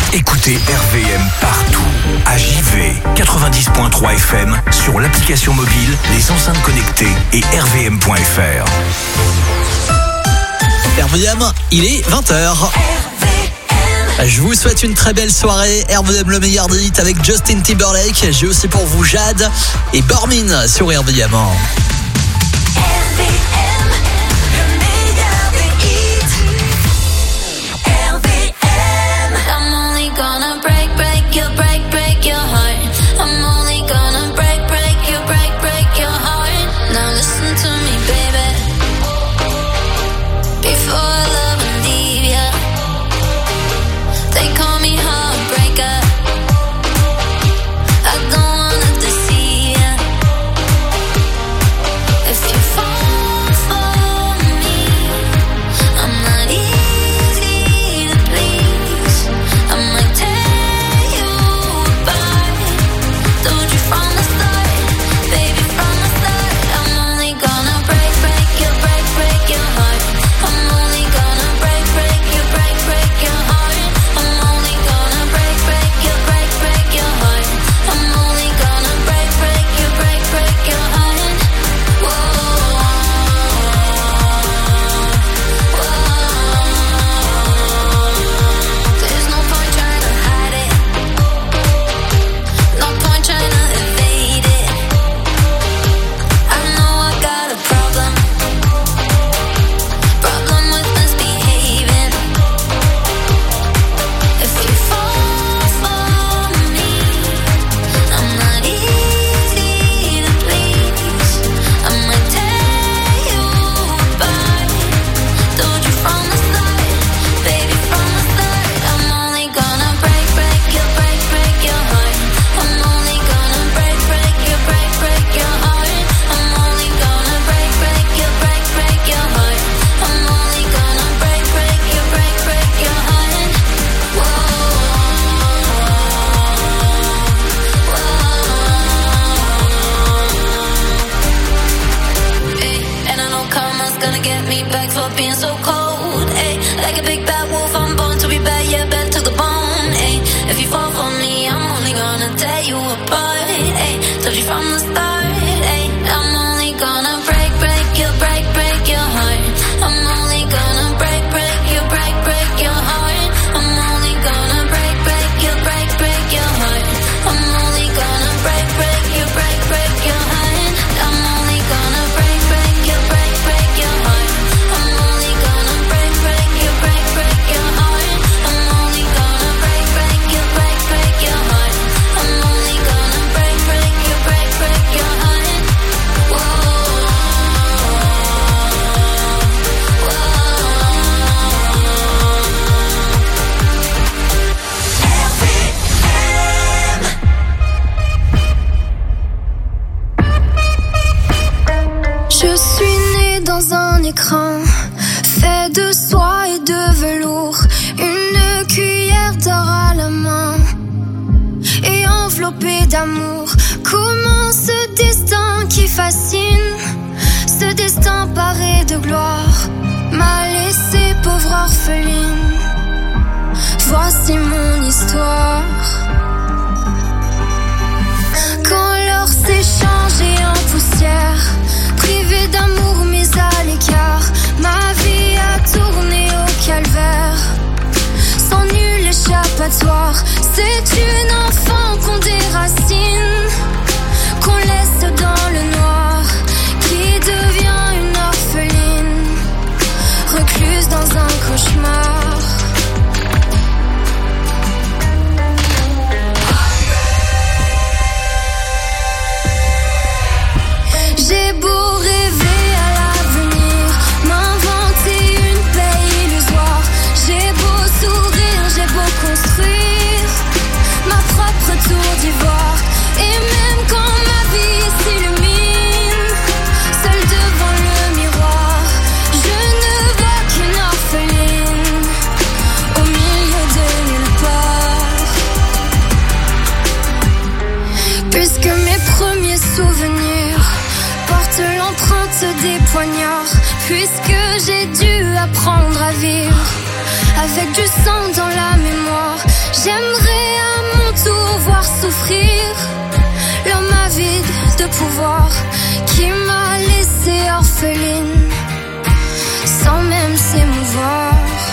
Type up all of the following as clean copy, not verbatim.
Écoutez RVM partout. À JV, 90.3 FM, sur l'application mobile, les enceintes connectées et rvm.fr. RVM, il est 20h. Je vous souhaite une très belle soirée. RVM, le meilleur des hits avec Justin Timberlake. J'ai aussi pour vous Jade et Bormin sur RVM. Puisque j'ai dû apprendre à vivre avec du sang dans la mémoire, j'aime souffrir. L'homme avide de pouvoir qui m'a laissée orpheline sans même s'émouvoir.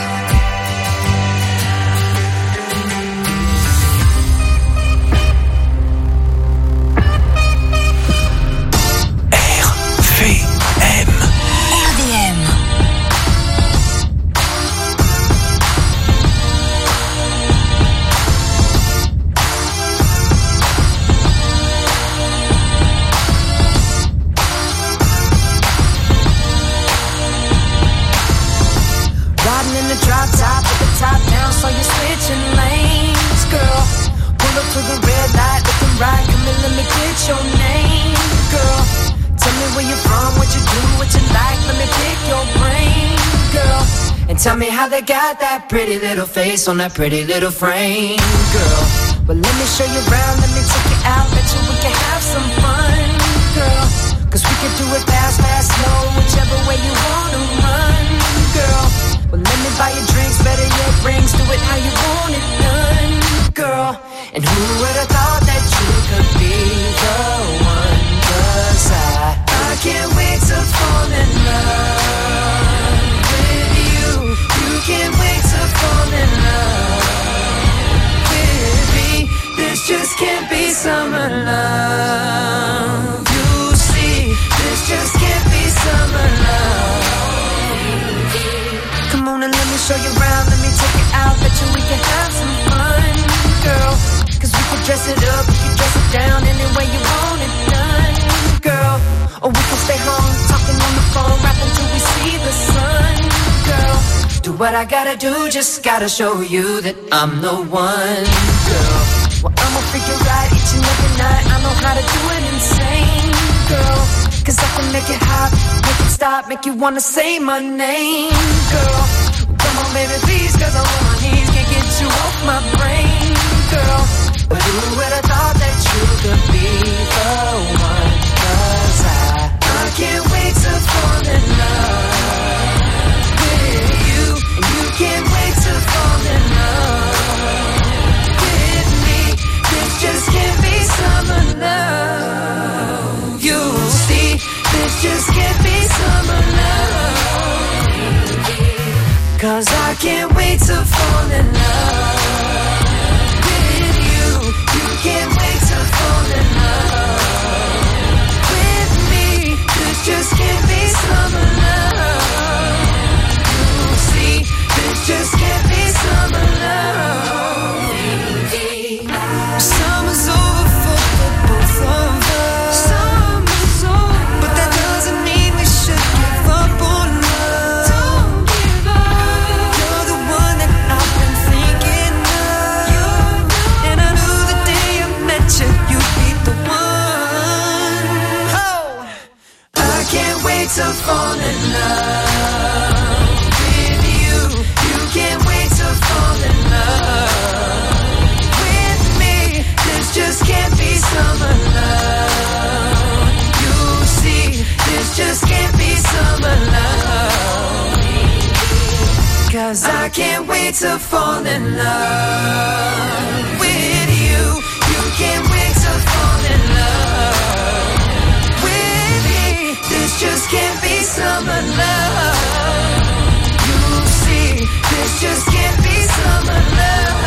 Drop top with the top down, so you're switching lanes, girl. Pull up to the red light, looking right, come in, let me get your name, girl. Tell me where you're from, what you do, what you like, let me pick your brain, girl. And tell me how they got that pretty little face on that pretty little frame, girl. Well, let me show you around, let me take you out, bet you we can have some fun, girl. Cause we can do it fast, fast, slow, whichever way you wanna run, girl. Well, let me buy you drinks, better yet rings, do it how you want it done, girl. And who would've thought that you could be the one? Cause I can't wait to fall in love with you. You can't wait to fall in love with me. This just can't be summer love. You see, this just can't be summer love. Come on and let me show you around, let me take you out, bet you we can have some fun, girl. Cause we can dress it up, we can dress it down, any way you want it done, girl. Or we can stay home, talking on the phone, rapping till we see the sun, girl. Do what I gotta do, just gotta show you that I'm the one, girl. Well, I'ma figure out each and every night, I know how to do it insane, girl. Cause I can make it hot, make it stop, make you wanna say my name, girl. Come on baby please, cause I'm on my knees, can't get you off my brain, girl. But who would've thought that you could be the one? Cause I can't wait to fall in love with you. And you can't wait to fall in love with me. This just can't be summer love. You'll see, this just can't be summer love. Cause I can't wait to fall in love with you. You can't wait to fall in love with me. This just can't be summer love. You'll see, this just can't be summer love. Summer's over for the both of us. Summer's over, but that doesn't mean we should give up on love. Don't give up. You're the one that I've been thinking of. And I knew the day I met you, you'd be the one. Oh, I can't wait to fall in love with you. You can't wait to fall in love with me. This just can't be summer love. You see, this just can't be summer love. Cause I can't wait to fall in love with you. You can't wait to fall in love with me. This just can't be summer love. You see, this just can't be summer love.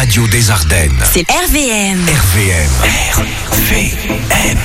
radio des Ardennes. C'est RVM. RVM.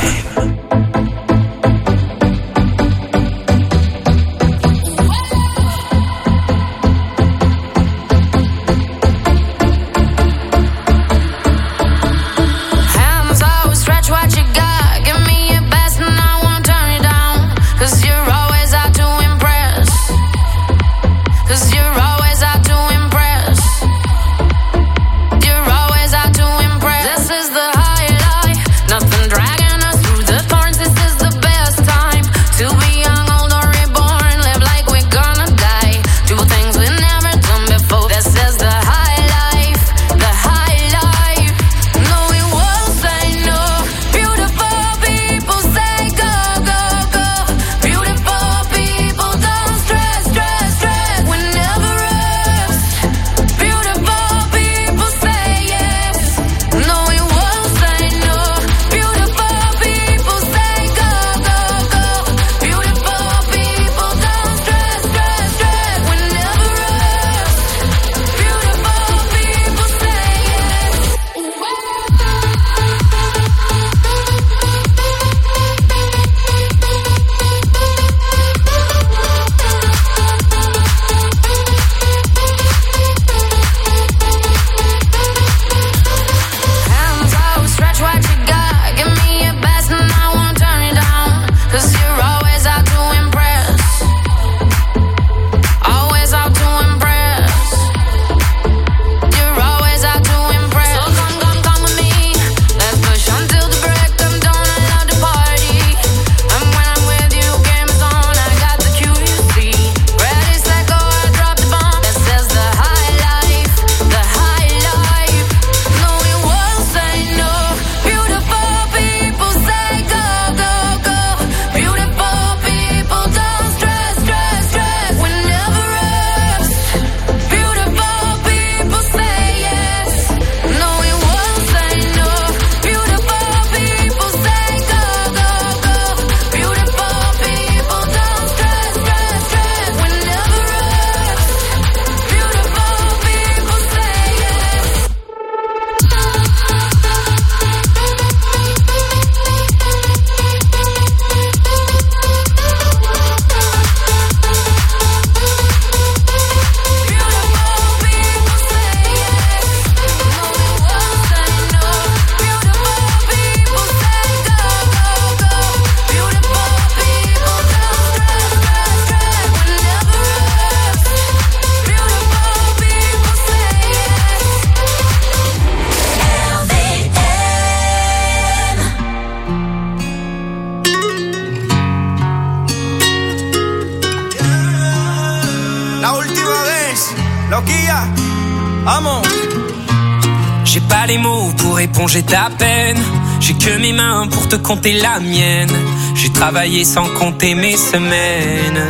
J'ai pas les mots pour éponger ta peine. J'ai que mes mains pour te compter la mienne. J'ai travaillé sans compter mes semaines.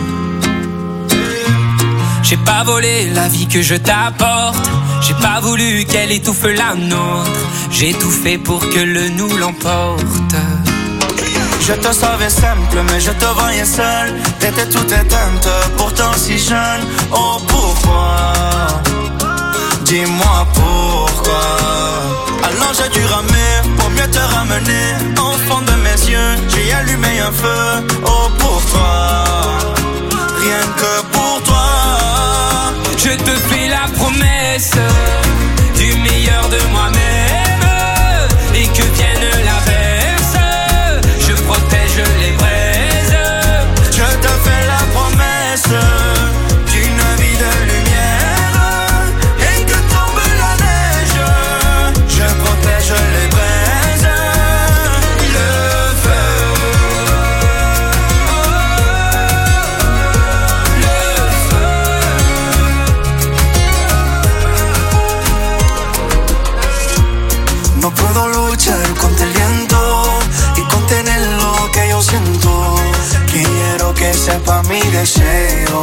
J'ai pas volé la vie que je t'apporte. J'ai pas voulu qu'elle étouffe la nôtre. J'ai tout fait pour que le nous l'emporte. Je te savais simple, mais je te voyais seul. T'étais toute éteinte, pourtant si jeune. Oh pourquoi? Dis-moi pourquoi. Alors j'ai dû ramer pour mieux te ramener. Au fond de mes yeux, j'ai allumé un feu. Oh pour toi, rien que pour toi. Je te fais la promesse du meilleur de moi-même. Et que vienne l'averse, je protège les braises. Je te fais la promesse d'une vie de lumière. Et que tombe la neige, je protège les braises. Le feu, le feu. No puedo luchar contra el viento y contener lo que yo siento. Quiero que sepa mi deseo.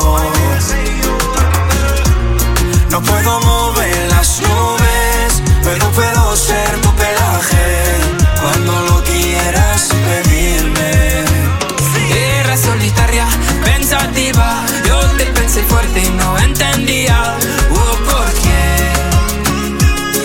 No puedo mover las nubes, pero puedo ser tu pelaje cuando lo quieras pedirme. Era solitaria, pensativa. Yo te pensé fuerte y no entendía por qué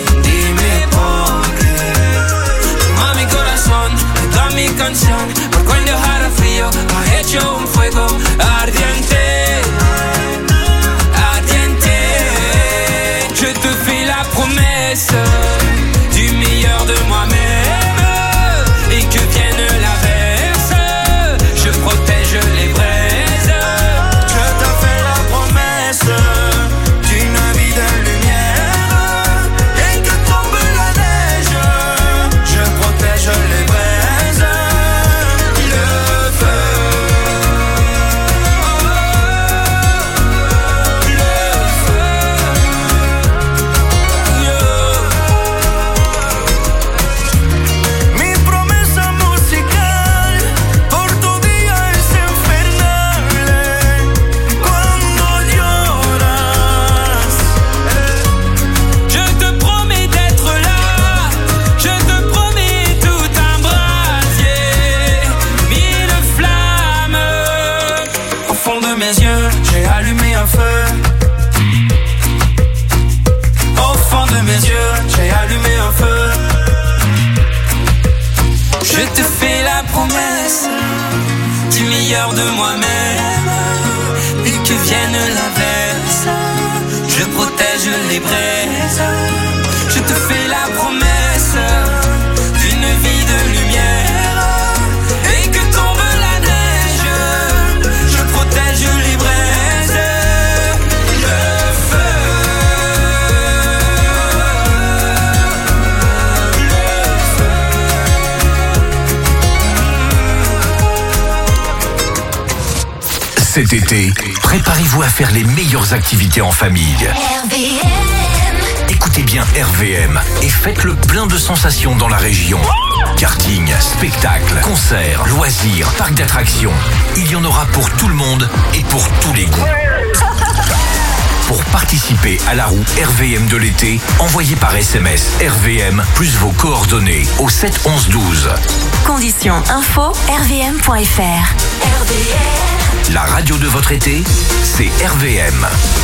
laisse du meilleur de moi-même et que vienne l'inverse. Je protège les braises, je te fais la promesse d'une vie de lumière et que tombe la neige. Je protège les braises, le feu. Cet été, préparez-vous à faire les meilleures activités en famille. Écoutez bien RVM et faites le plein de sensations dans la région. Karting, spectacles, concerts, loisirs, parcs d'attractions. Il y en aura pour tout le monde et pour tous les goûts. Pour participer à la roue RVM de l'été, envoyez par SMS RVM plus vos coordonnées au 7 11 12. Conditions info rvm.fr. La radio de votre été, c'est RVM.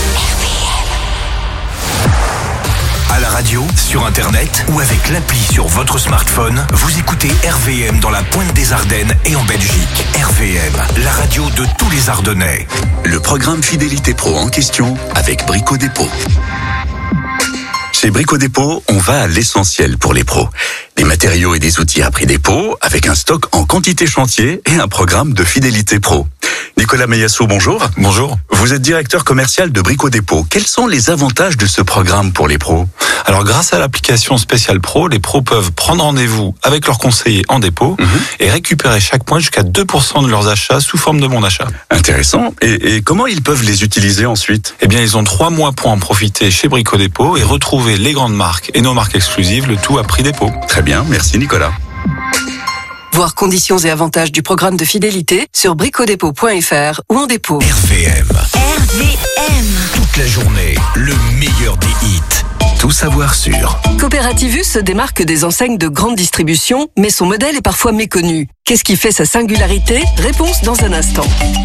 À la radio, sur Internet ou avec l'appli sur votre smartphone, vous écoutez RVM dans la pointe des Ardennes et en Belgique. RVM, la radio de tous les Ardennais. Le programme Fidélité Pro en question avec Brico Dépôt. Chez Brico Dépôt, on va à l'essentiel pour les pros. Des matériaux et des outils à prix dépôt, avec un stock en quantité chantier et un programme de fidélité pro. Nicolas Meyasso, bonjour. Bonjour. Vous êtes directeur commercial de Brico Dépôt. Quels sont les avantages de ce programme pour les pros ? Alors, grâce à l'application Spécial Pro, les pros peuvent prendre rendez-vous avec leur conseiller en dépôt et récupérer chaque mois jusqu'à 2% de leurs achats sous forme de bon d'achat. Intéressant. Et comment ils peuvent les utiliser ensuite ? Eh bien, ils ont 3 mois pour en profiter chez Brico Dépôt et retrouver les grandes marques et nos marques exclusives, le tout à prix dépôt. Très bien, merci Nicolas. Voir conditions et avantages du programme de fidélité sur bricodépôt.fr ou en dépôt. RVM. Toute la journée, le meilleur des hits. Tout savoir sur. Coopérativus se démarque des enseignes de grande distribution, mais son modèle est parfois méconnu. Qu'est-ce qui fait sa singularité ? Réponse dans un instant.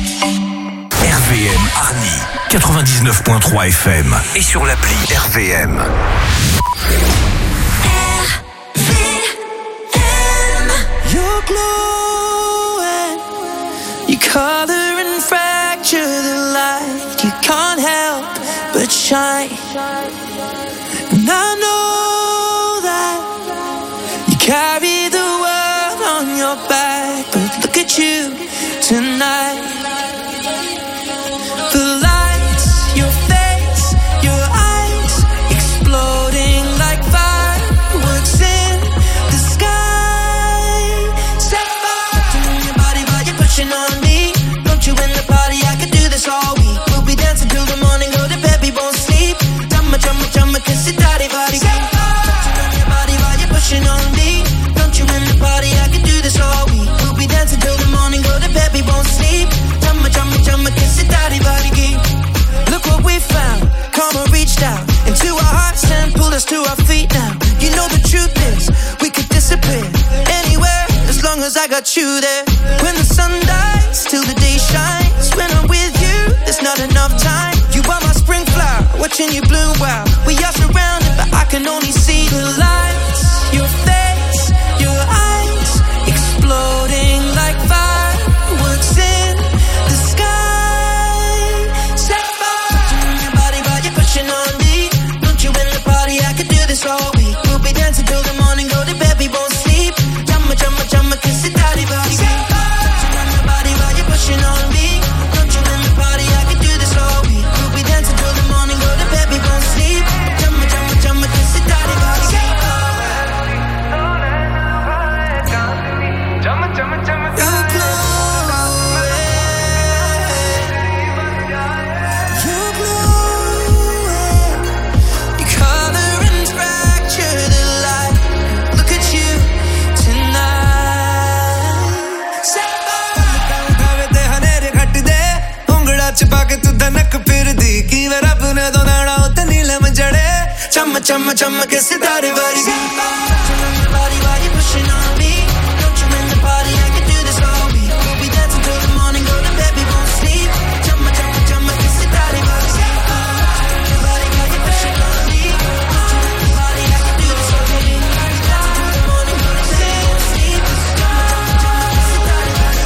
RVM Arny, 99.3 FM et sur l'appli RVM. You're glowing, you color and fracture the light. You can't help but shine. And I know that you carry the world on your back, but look at you tonight. The lights, your face, your eyes, exploding like fireworks in the sky. Set fire to your body while you're pushing on me. Don't you in the party, I could do this all week. We'll be dancing till the morning, go to bed, we won't sleep. Chumma, chumma, chumma, kiss it, daddy, body. Set fire to your body while you're pushing on me. Don't you in the party, I could do this all week. We'll be dancing till the morning, go to bed, we won't sleep. Chumma, chumma, chumma, kiss it, daddy, body. Look what we found, karma reached out into our hearts and pulled us to our feet now. You know the truth is, we could disappear anywhere as long as I got you there. When the sun dies, till the day shines. When I'm with you, there's not enough time. You are my spring flower, watching you bloom wild. We are surrounded, but I can only see the lights. Your face, your eyes, exploding like fireworks in the sky. Set fire to your body while you're pushing on me. Don't you in the party, I could do this all week. We'll be dancing till the morning, go to bed, we won't sleep. Chumma, chumma, chumma, kiss it, daddy, body. Set fire to your body while you're pushing on me. Don't you in the party, I could do this all week. We'll be dancing till the morning, go to bed, we won't sleep. Chumma, chumma, chumma, kiss it, daddy, body. You're glowing, you're glowing. You color and fracture the light. Look at you tonight. Set fire. भावे ते हनेरे घट दे उंगड़ा चिपा के तू दनक फिर दी की वे रब ने तो नाड़ा उते नीलम जड़े चम चम चम के सितारे वाली Body while you're pushing on me. Don't you in the party, I could do this all week. We'll be dancing till the morning, go to bed, we won't sleep. Chumma, chumma, chumma, kiss it, daddy, body. Body while you're pushing on me. Don't you in the party, I could do this all week. We'll be dancing till the morning, go to bed, we won't sleep. Chumma, chumma, chumma, kiss it, daddy, body.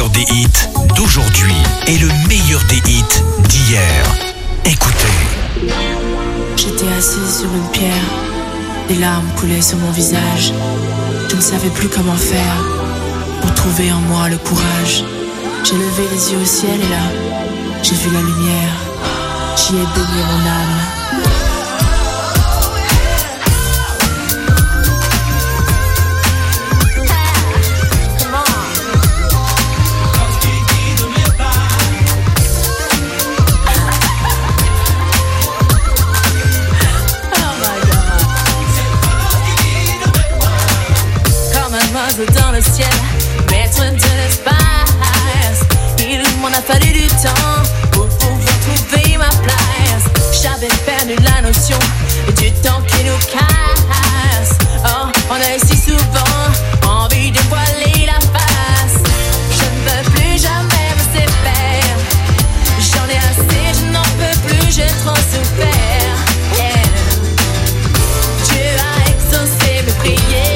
meilleur des hits d'aujourd'hui et le meilleur des hits d'hier. Écoutez. J'étais assise sur une pierre, des larmes coulaient sur mon visage. Je ne savais plus comment faire pour trouver en moi le courage. J'ai levé les yeux au ciel et là, j'ai vu la lumière. J'y ai baigné mon âme. Dans le ciel, maître de l'espace. Il m'en a fallu du temps pour pouvoir trouver ma place. J'avais perdu la notion du temps qui nous casse. Oh, on a si souvent envie de voiler la face. Je ne veux plus jamais me séparer. J'en ai assez, je n'en peux plus, j'ai trop souffert. Yeah. Dieu a exaucé mes prières.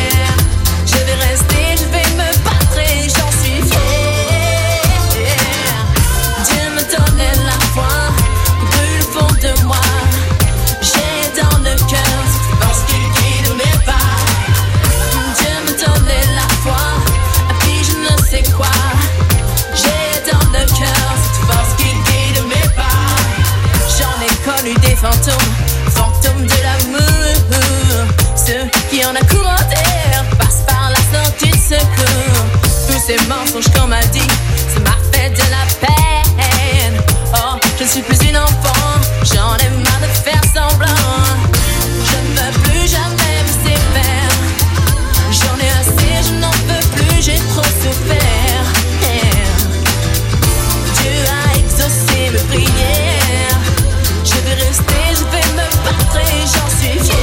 Des fantômes de l'amour. Ceux qui en accourent terre passent par la sortie de secours. Tous ces mensonges qu'on m'a dit, ça m'a fait de la peine. Oh, je ne suis plus une enfant, j'en ai marre de faire semblant. Je ne veux plus jamais me séparer. J'en ai assez, je n'en peux plus, j'ai trop souffert. Yeah. Dieu a exaucé mes prières. Je vais rester, je vais me battre et j'en suis fière.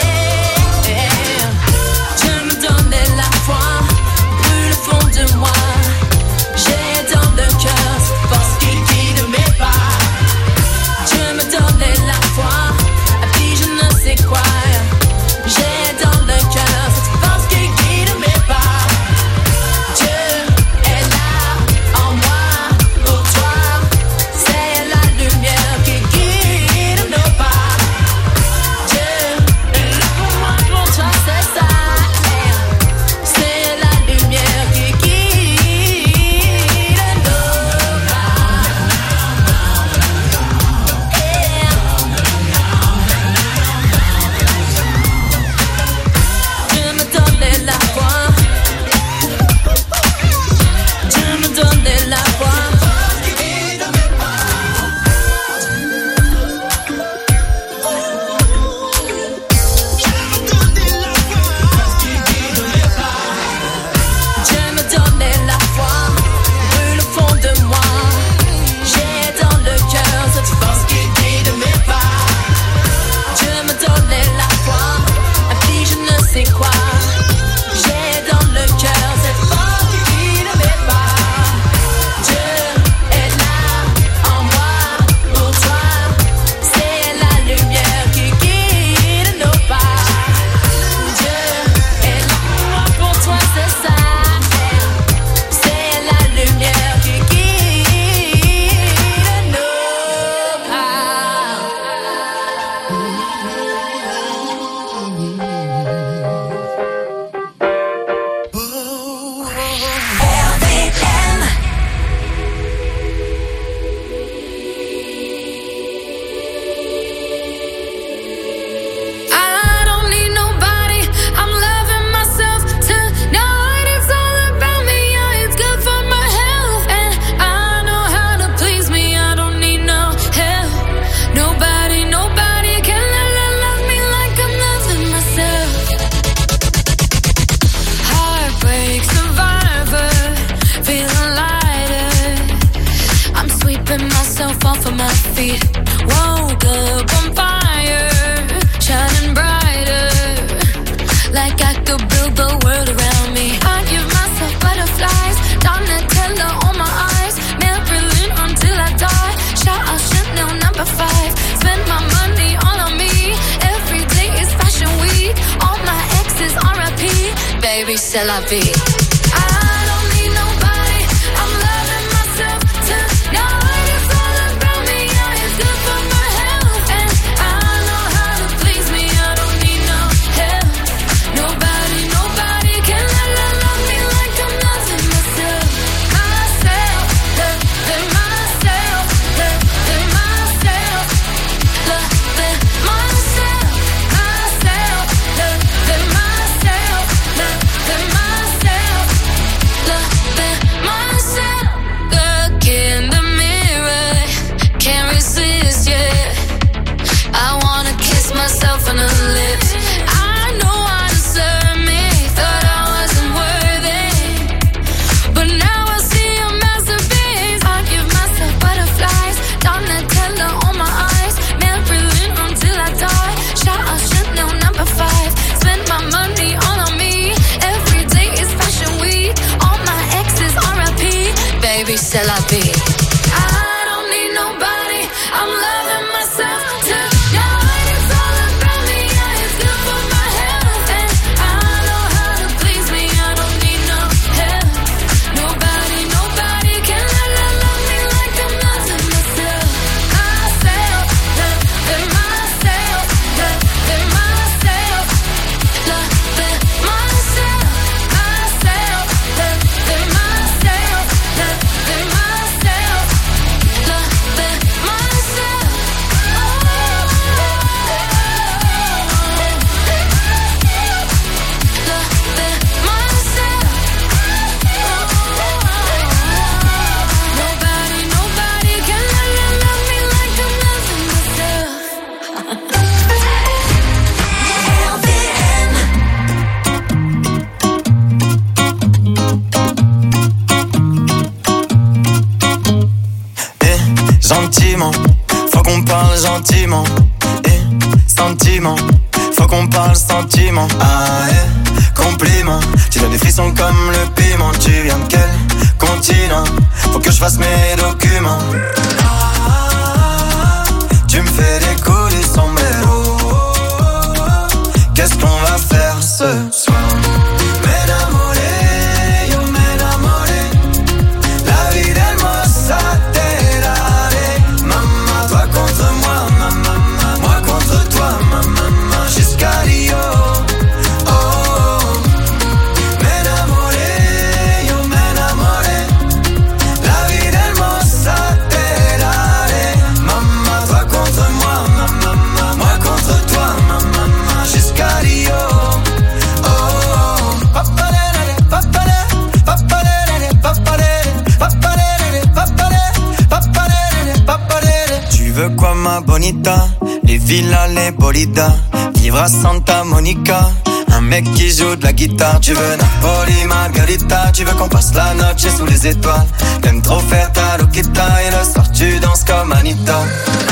Dieu me donnait la foi, brûle au fond de moi. J'ai dans le cœur cette force qui guide mes pas. Dieu me donnait la foi, et puis je ne sais quoi. J'ai dans le cœur cette force qui guide mes pas. Dieu est là en moi, pour toi. C'est la lumière qui guide. baby, c'est la vie. I don't need nobody, I'm c'est la vie. I don't need nobody, I'm loving myself tonight. It's all about me, yeah, it's good for my health. And I know how to please me, I don't need no help. Nobody can love me like I'm loving myself. Myself, loving myself, loving myself, loving myself, myself, loving myself, loving myself, loving myself. Nobody can love me like I'm loving myself. Gentiment, faut qu'on parle gentiment. Sentiment, faut qu'on parle sentiment. Ah, compliment, tu donnes des frissons comme le piment. Tu viens de quel continent? Faut que je fasse mes documents. Tu me fais décoller sombrero. Qu'est-ce qu'on va faire ce soir? M'enamoré, yo m'enamoré. La vie d'hermosa te daré. Maman, toi contre moi, maman, moi contre toi, maman, jusqu'à Rio. Oh, m'enamoré, yo m'enamoré. La vie d'hermosa te daré. Maman, toi contre moi, maman, moi contre toi, maman, jusqu'à Rio. Tu veux quoi ma bonita? Les villas, les bolidas, vivre à Santa Monica, un mec qui joue de la guitare. Tu veux Napoli, Margarita, tu veux qu'on passe la noche sous les étoiles. T'aimes trop faire ta loquita et le soir tu danses comme Anita.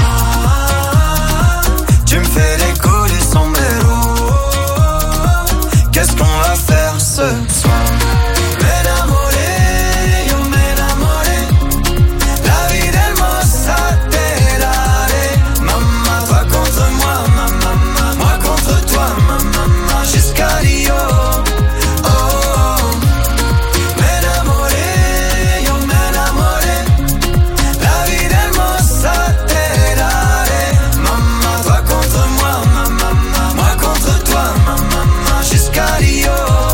Tu me fais décoller sombrero. Qu'est-ce qu'on va faire ce soir? M'enamoré, yo m'enamoré. La vie d'hermosa te daré. Maman, toi contre moi, maman, moi contre toi, maman, jusqu'à Rio. Oh, m'enamoré, yo m'enamoré. La vie d'hermosa te daré. Maman, toi contre moi, maman, moi contre toi, maman, jusqu'à Rio.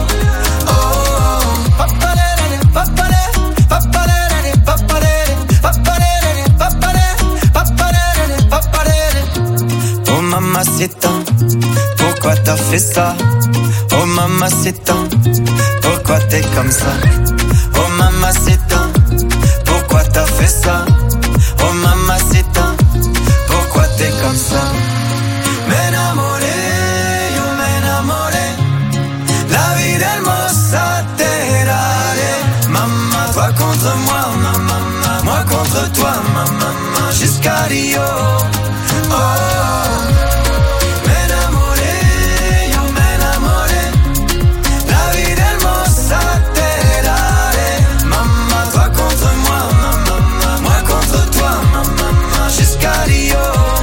Oh mamacita, pourquoi t'as fait ça? Oh mamacita, pourquoi t'es comme ça? Oh mamacita, pourquoi t'as fait ça? Oh mamacita, pourquoi t'es comme ça? M'enamoré, yo m'enamoré. La vie d'hermosa te daré. Maman, toi contre moi, maman, moi contre toi, maman, jusqu'à Rio. Oh, m'enamoré, yo m'enamoré. La vie d'hermosa te daré. Maman, toi contre moi, maman, moi contre toi, maman, jusqu'à Rio.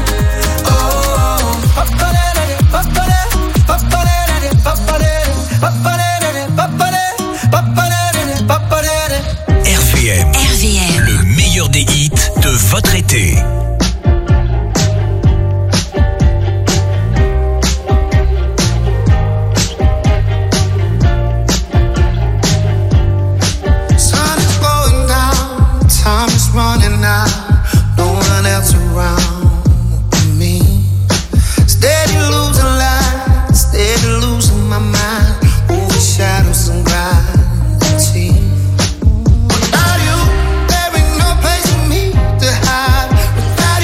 RVM, le meilleur des hits de votre été. Sun is going down, time is running out, no one else around me. Steady losing light, steady losing my mind, over shadows and gravity. Without you, there ain't no place for me to hide. Without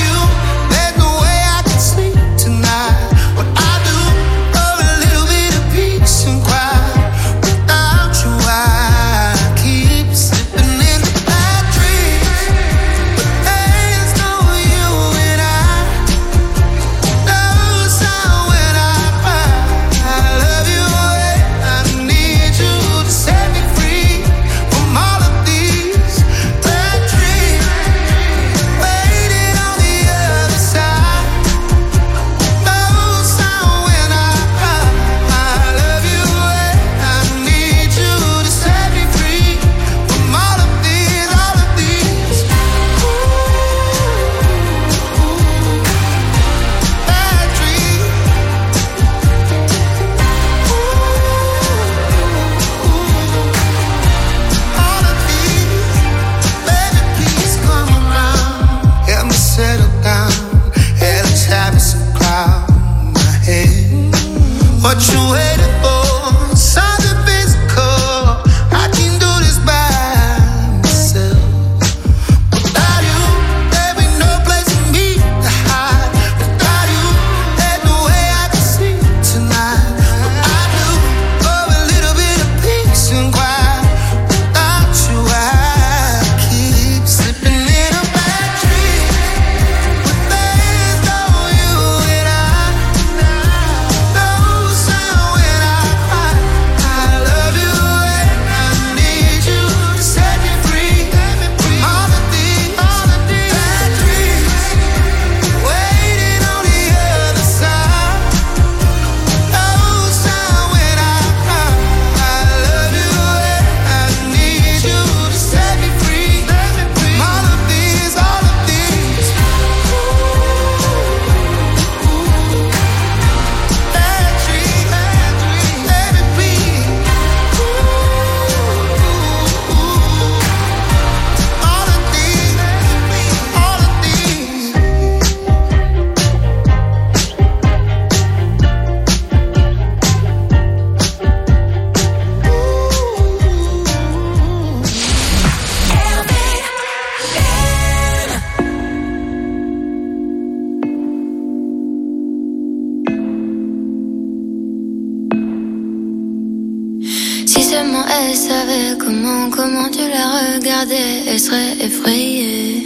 savait comment tu la regardais, elle serait effrayée.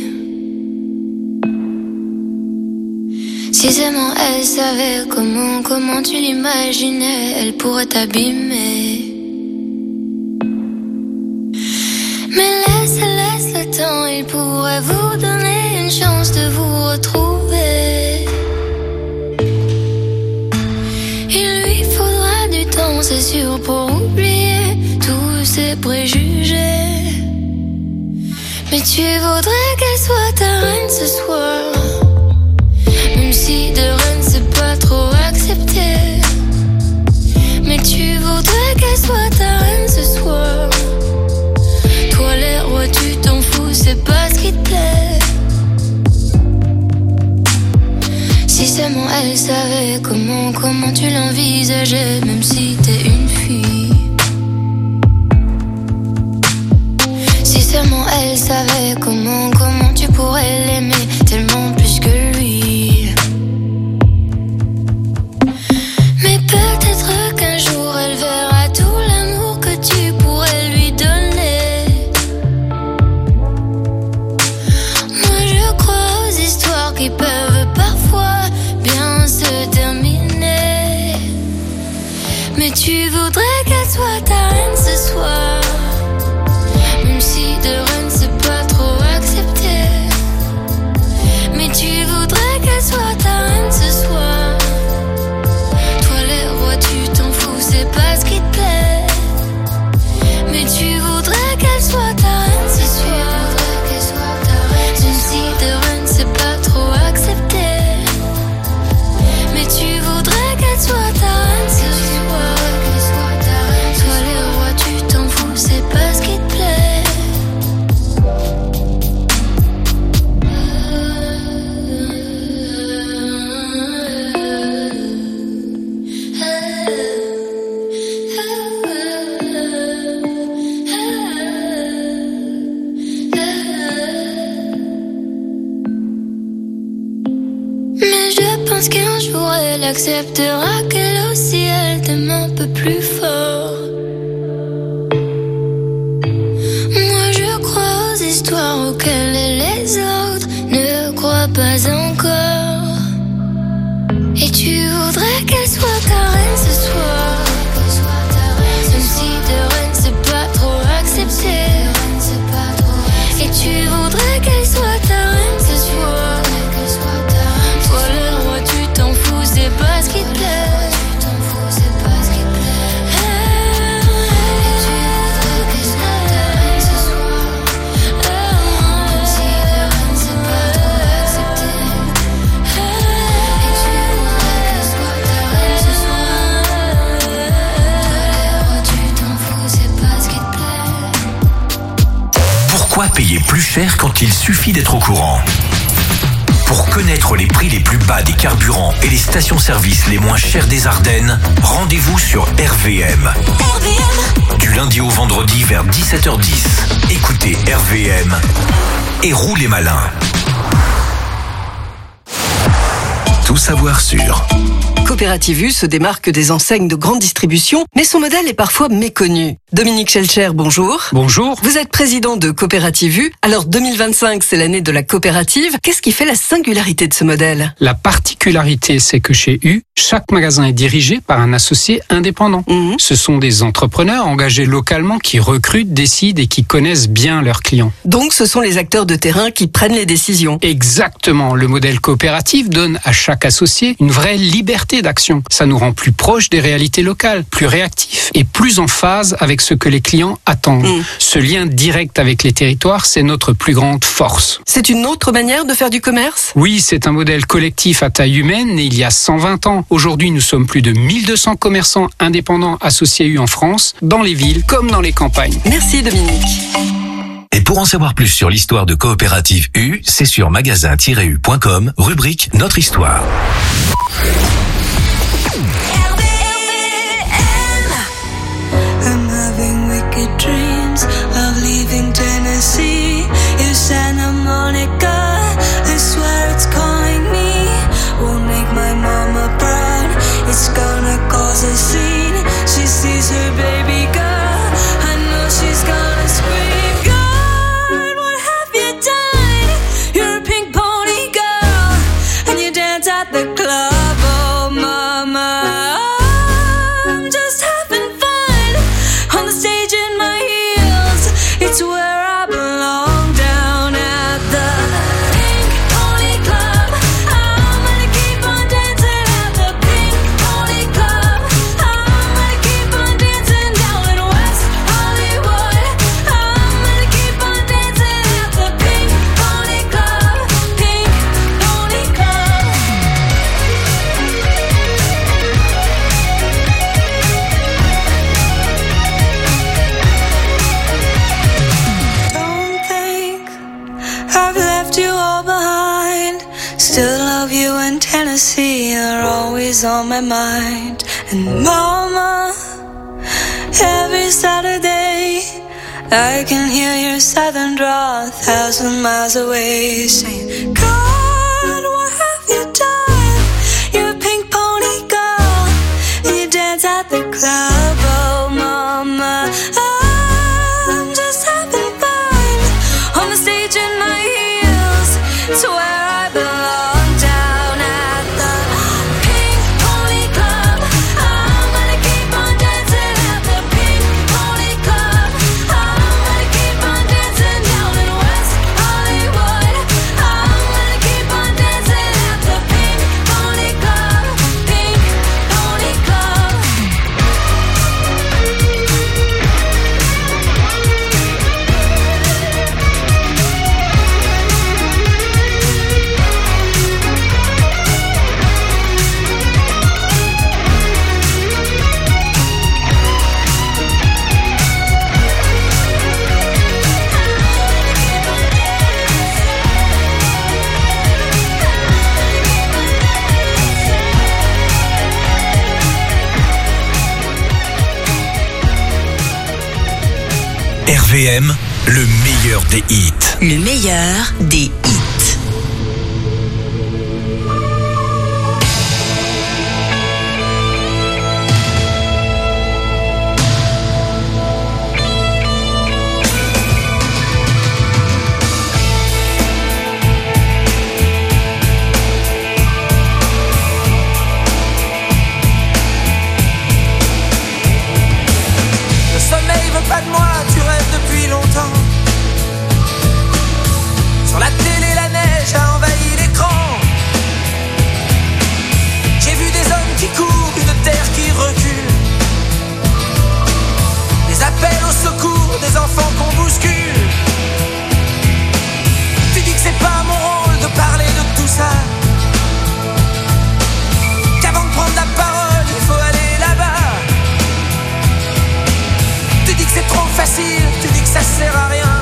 Si seulement elle savait comment tu l'imaginais, elle pourrait t'abîmer. Mais laisse le temps, il pourrait vous donner une chance de vous retrouver. Il lui faudra du temps, c'est sûr, pour oublier tous ses préjugés. Mais tu voudrais qu'elle soit ta reine ce soir, même si de reine c'est pas trop accepté. Mais tu voudrais qu'elle soit ta reine ce soir. Toi les rois tu t'en fous, c'est pas ce qui te plaît. Si seulement elle savait comment tu l'envisageais, même si t'es une fille. Si seulement elle savait comment tu pourrais l'aimer tellement plus que lui. Mais peut-être qu'un jour elle verra tout l'amour que tu pourrais lui donner. Moi je crois aux histoires qui peuvent parfois bien se terminer. Mais tu voudrais qu'elle soit ta reine ce soir, même si de reine c'est pas trop accepté. Mais tu voudrais qu'elle soit ta reine ce soir. Toi les rois tu t'en fous, c'est pas ce qui te plaît. Mais tu voudrais qu'elle soit ta reine ce soir. Même si de reine c'est pas trop accepté. Mais tu voudrais qu'elle soit ta reine ce soir. Toi les rois tu t'en fous, c'est pas ce qui te plaît. Mais je pense qu'un jour elle acceptera qu'elle aussi elle t'aime un peu plus fort. Moi je crois aux histoires auxquelles les autres ne croient pas encore. Et tu voudrais qu'elle soit ta reine ce soir, même si de reine c'est pas trop accepté. Et tu voudrais qu'elle soit ta reine ce soir. Toi le roi tu t'en fous, c'est pas ce qui te plaît. Pourquoi payer plus cher quand il suffit d'être au courant? Pour connaître les prix les plus bas des carburants et les stations-service les moins chères des Ardennes, rendez-vous sur RVM. Du lundi au vendredi vers 17h10. Écoutez RVM et roulez malin. Tout savoir sur Coopérative U se démarque des enseignes de grande distribution, mais son modèle est parfois méconnu. Dominique Schelcher, bonjour. Bonjour. Vous êtes président de Coopérative U. Alors 2025, c'est l'année de la coopérative. Qu'est-ce qui fait la singularité de ce modèle? La particularité, c'est que chez U, chaque magasin est dirigé par un associé indépendant. Ce sont des entrepreneurs engagés localement qui recrutent, décident et qui connaissent bien leurs clients. Donc ce sont les acteurs de terrain qui prennent les décisions. Exactement. Le modèle coopératif donne à chaque associé une vraie liberté d'action. Ça nous rend plus proches des réalités locales, plus réactifs et plus en phase avec ce que les clients attendent. Ce lien direct avec les territoires, c'est notre plus grande force. C'est une autre manière de faire du commerce? Oui, c'est un modèle collectif à taille humaine né il y a 120 ans. Aujourd'hui, nous sommes plus de 1200 commerçants indépendants associés U en France, dans les villes comme dans les campagnes. Merci Dominique. Et pour en savoir plus sur l'histoire de Coopérative U, c'est sur magasin-u.com, rubrique Notre Histoire. I'm having wicked dreams of leaving Tennessee. You Santa Monica, I swear it's calling me. Won't make my mama proud, it's gonna cause a scene. She sees her baby girl, I know she's Tennessee are always on my mind. And mama, every Saturday I can hear your southern drawl 1,000 miles away, saying, God, what have you done? You're a pink pony girl, and you dance at the club. Oh mama, I'm just having fun on the stage in my heels. It's where I belong, down at the Pink Pony Club. I'm gonna keep on dancing at the Pink Pony Club. I'm gonna keep on dancing down in West Hollywood. I'm gonna keep on dancing at the Pink Pony Club. Pink Pony Club. RVM, le meilleur des hits. Le meilleur des hits. Le sommeil veut pas de moi, tu rêves depuis longtemps. Sur la télé, la neige a envahi l'écran. J'ai vu des hommes qui courent, une terre qui recule. Des appels au secours, des enfants qu'on bouscule. Tu dis que c'est pas mon rôle de parler de tout ça, qu'avant de prendre la parole, il faut aller là-bas. Tu dis que c'est trop facile, tu dis que ça sert à rien.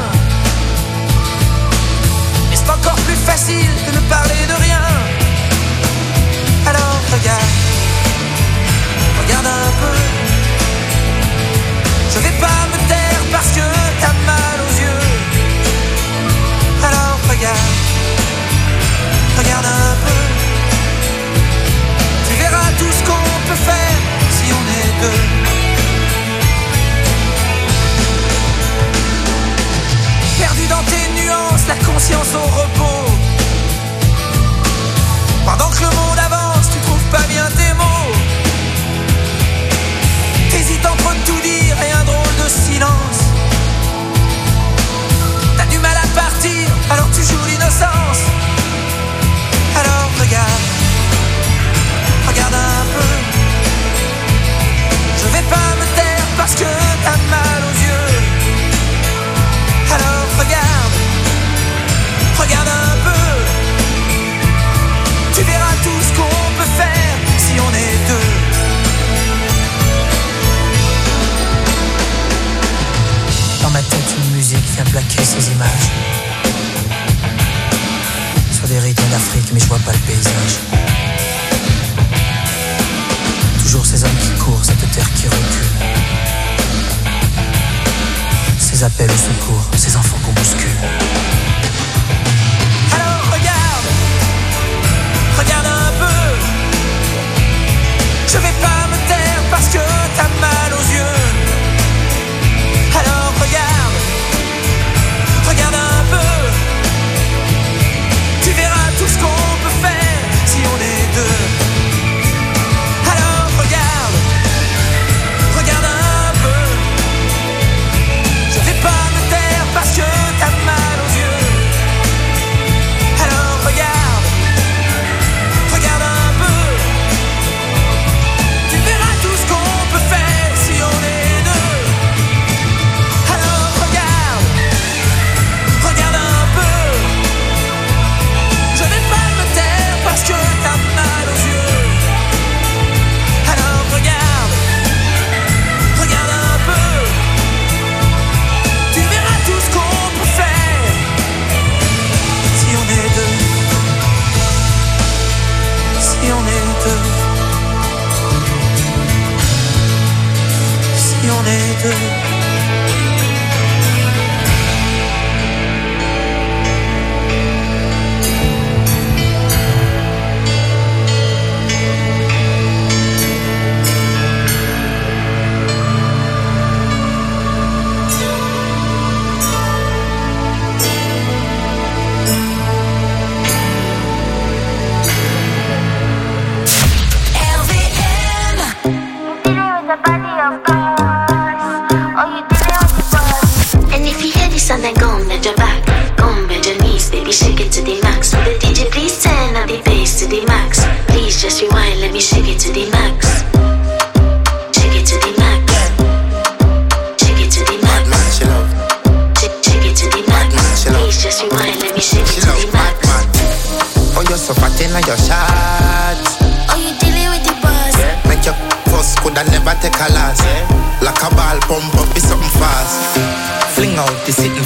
Mais c'est encore plus facile de ne parler de rien. Alors regarde, regarde un peu. Je vais pas me taire parce que t'as mal aux yeux. Alors regarde, regarde un peu. Tu verras tout ce qu'on peut faire si on est deux. Perdu dans tes nuances, la conscience au repos. Pendant que le monde avance, tu trouves pas bien tes mots. T'hésites entre tout dire et un drôle de silence. T'as du mal à partir, alors tu joues l'innocence. Alors regarde, regarde un peu. Je vais pas me taire parce que t'as mal aux yeux. Alors regarde, regarde un peu. Tu verras tout ce qu'on peut faire si on est deux. Dans ma tête, une musique vient plaquer ces images. Sur des rythmes d'Afrique, mais je vois pas le paysage. Toujours ces hommes qui courent, cette terre qui recule. Ces appels au secours, ces enfants qu'on bouscule. Alors regarde, regarde un peu. Je vais pas me taire parce que t'as mal aux yeux. Alors regarde, regarde un peu. Tu verras tout ce qu'on peut faire si on est deux. Alors regarde, regarde un peu. Je vais pas me taire parce que t'as mal aux yeux.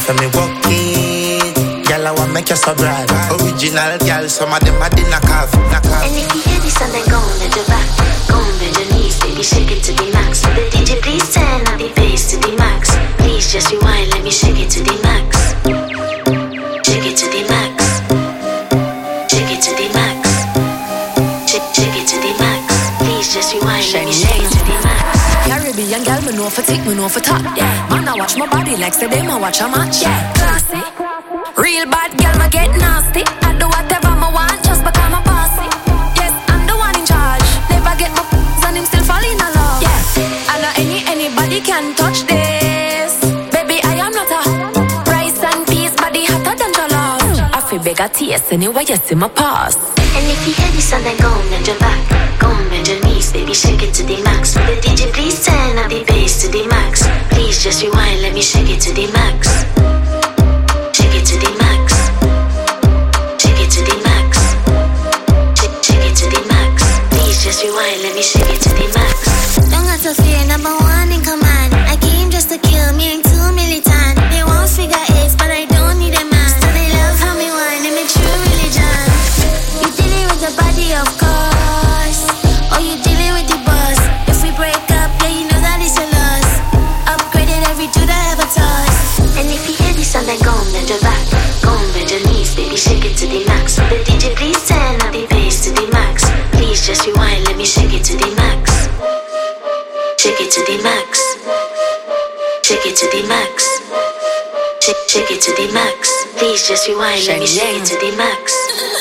for me walk it. Girl, I want make you so bright. Original girl, some of them I did knock off. And if you hear this song, then go on bend your back, go on bend your knees, baby, shake it to the max. The DJ please turn up the bass to the max. Please just rewind, let me shake it to the max. Shake it to the max. Shake it to the max. Shake it to the max. Please just rewind, let me shake it to the max. Caribbean girl, me know for tick, me know for top. Yeah, man, I watch my body like say them I watch a match. Yeah, classy. Real bad girl, me get nasty. I do whatever I want just because I'm bossy. Yes, I'm the one in charge. Never get my and him still fall in love. Yeah, I know anybody can touch this. Baby, I am not a rice and peas, body hotter than jollof. I feel beg a taste anyway, you see my pass. And if you hear this song, then go on bend your back, go on bend your knees, baby, shake it to the max. The DJ please turn up the bass to the max. Please just rewind, let me shake it to the max. Shake it to the max. Shake it to the max. Shake it to the max. Please just rewind, let me shake it to the max. Don't got to fear, number one in command. I came just to kill me, ain't too militant. They want figure eights, but I don't need a man. So they love how me whine, they make true religion. You dealing with the body, of course, or you dealing with the boss. If we break up, yeah, you know that it's a loss. Upgraded every dude I ever tossed. And if you hear this song, then go on bend your back, go on bend your knees, baby, shake it to the max. The DJ please turn up the bass to the max. Please just rewind, let me shake it to the max. Shake it to the max. Shake it to the max. Shake it to the max. Please just rewind, let me shake it to the max.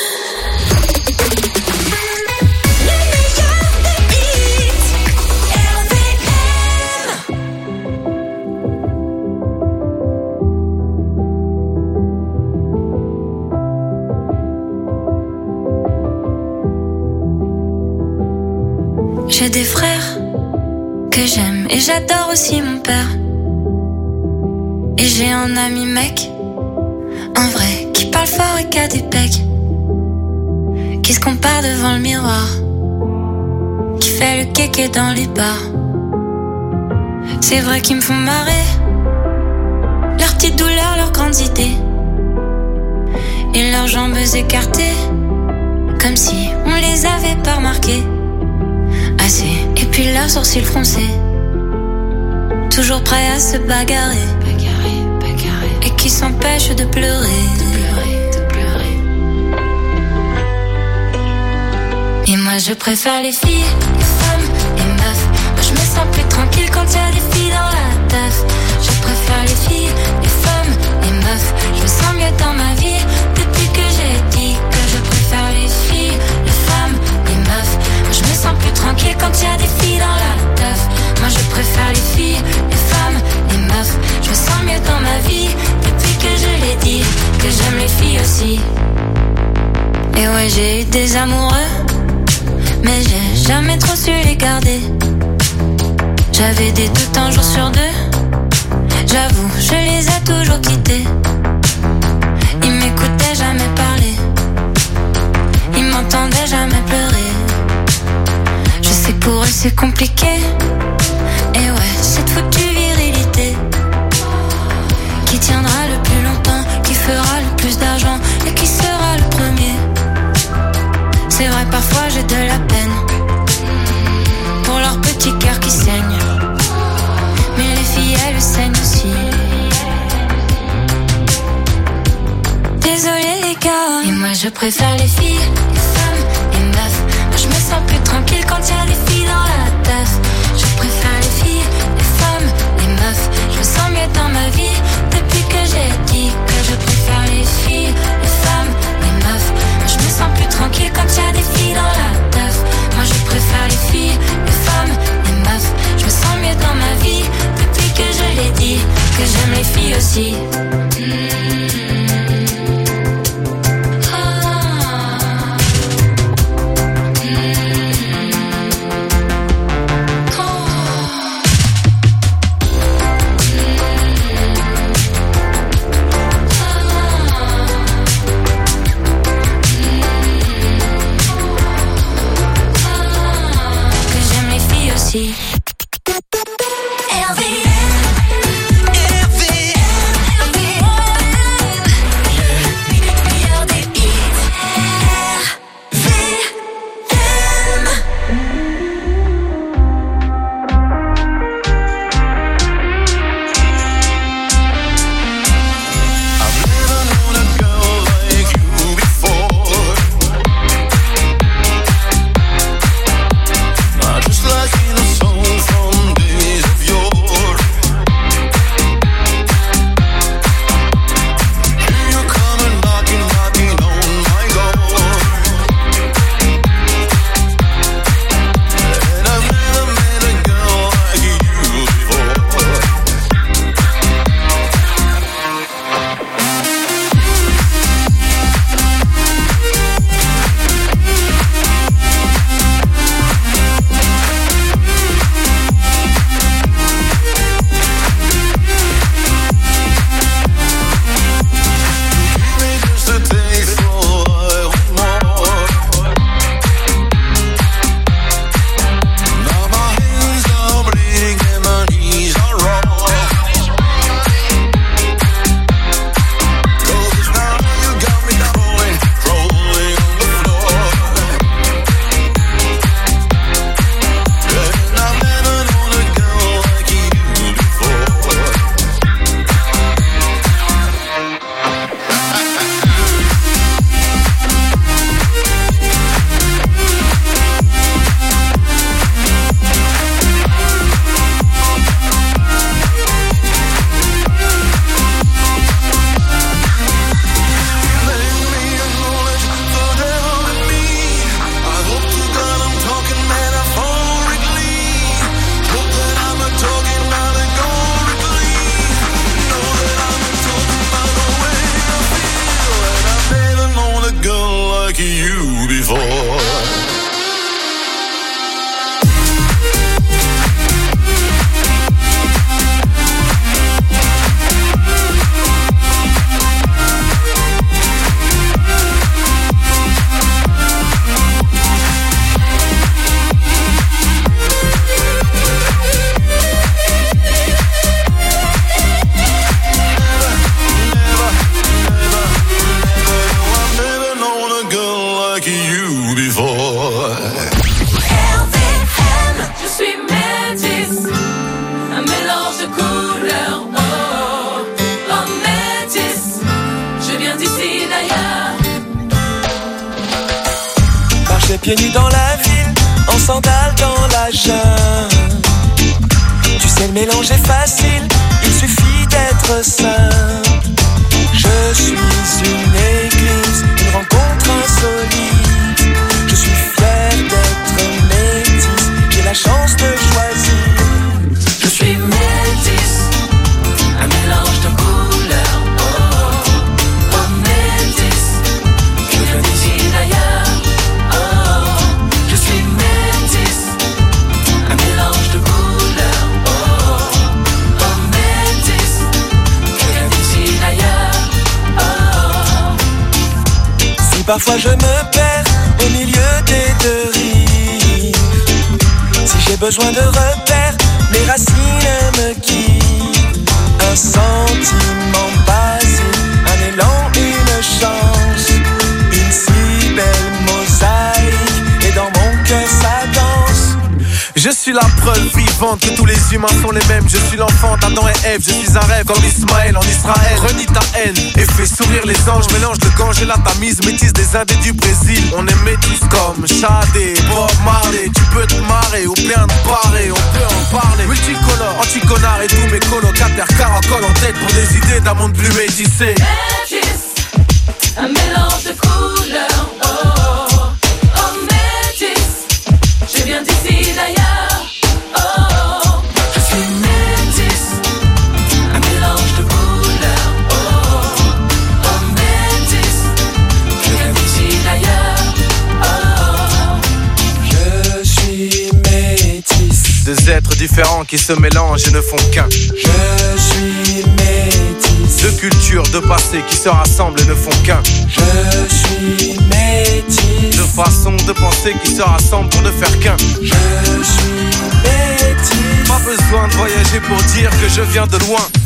J'ai des frères que j'aime et j'adore aussi mon père. Et j'ai un ami mec, un vrai, qui parle fort et qui a des pecs, qui se compare devant le miroir, qui fait le kéké dans les bars. C'est vrai qu'ils me font marrer, leurs petites douleurs, leurs grandes idées, et leurs jambes écartées, comme si on les avait pas remarquées. Assez, et puis leurs sourcils froncés, toujours prêts à se bagarrer, et qui s'empêchent de pleurer. Et moi je préfère les filles, les femmes, les meufs. Moi je me sens plus tranquille quand y a des filles dans la teuf. Je préfère les filles, les femmes, les meufs. Je me sens mieux dans ma vie depuis que j'ai dit que je préfère les filles, les femmes, les meufs. Moi je me sens plus tranquille quand y a des filles dans la teuf. Moi je préfère les filles, les femmes, les meufs. Je me sens mieux dans ma vie depuis que je l'ai dit que j'aime les filles aussi. Et ouais, j'ai eu des amoureux, mais j'ai jamais trop su les garder. J'avais des doutes un jour sur deux, j'avoue, je les ai toujours quittés. Ils m'écoutaient jamais parler, ils m'entendaient jamais pleurer. Je sais que pour eux c'est compliqué, et ouais, cette foutue virilité qui tiendra le plus longtemps, qui fera le plus d'argent et qui sera le premier. C'est vrai, parfois j'ai de la peine pour leur petit cœur qui saigne, mais les filles elles saignent aussi. Désolé les gars, et moi je préfère les filles, les femmes, les meufs. Moi je me sens plus tranquille quand y a des filles dans la teuf. Je préfère les filles, les femmes, les meufs. Je me sens mieux dans ma vie depuis que j'ai dit que je préfère les filles, les femmes, les meufs. Moi je me sens plus tranquille quand y a des filles dans la teuf. Moi je préfère les filles, les femmes, les meufs. Je me sens mieux dans ma vie depuis que je l'ai dit que j'aime les filles aussi. RVM. like you before. Je suis métis, un mélange de couleurs. Oh, oh métis, je viens d'ici d'ailleurs. Marcher pieds nus dans la ville, en sandales dans la jungle. Tu sais, le mélange est facile, il suffit d'être simple. Je suis une église, une rencontre insolite. Je suis fier d'être métisse, j'ai la chance de choisir. Je suis métis, un mélange de couleurs. Oh, oh métis, je viens d'ici d'ailleurs. Oh, je suis métis, un mélange de couleurs. Oh, oh métis, je viens d'ici d'ailleurs. Oh. Si parfois je me perds au milieu des deux rives, si j'ai besoin de repères, mes racines me quittent. Un sentiment basique, un élan, une chance, une si belle mosaïque, et dans mon cœur ça danse. Je suis la preuve vivante que tous les humains sont les mêmes. Je suis l'enfant d'Adam et Ève, je suis un rêve comme Ismaël en Israël. Renie ta haine et fais sourire les anges. Mélange de gange et la tamise, métisse des Indes et du Brésil. On est métis comme Shadé, Bob Marley. Tu peux te marrer ou bien te parer, on peut en parler. Multicolore, anti-connard et tous mes colocataires caracolent en tête pour des idées d'un monde plus métissé. Métis, un mélange de couleurs. Oh, oh métis, je viens d'ici d'ailleurs. Oh, je suis métis, un mélange de couleurs. Oh, oh métis, je viens d'ici d'ailleurs. Oh, je suis métis. Deux êtres différents qui se mélangent et ne font qu'un. Je suis métis. Deux cultures, deux passés qui se rassemblent et ne font qu'un. Je suis métis. Deux façons de penser qui se rassemblent pour ne faire qu'un. Je suis métis. Pas besoin de voyager pour dire que je viens de loin.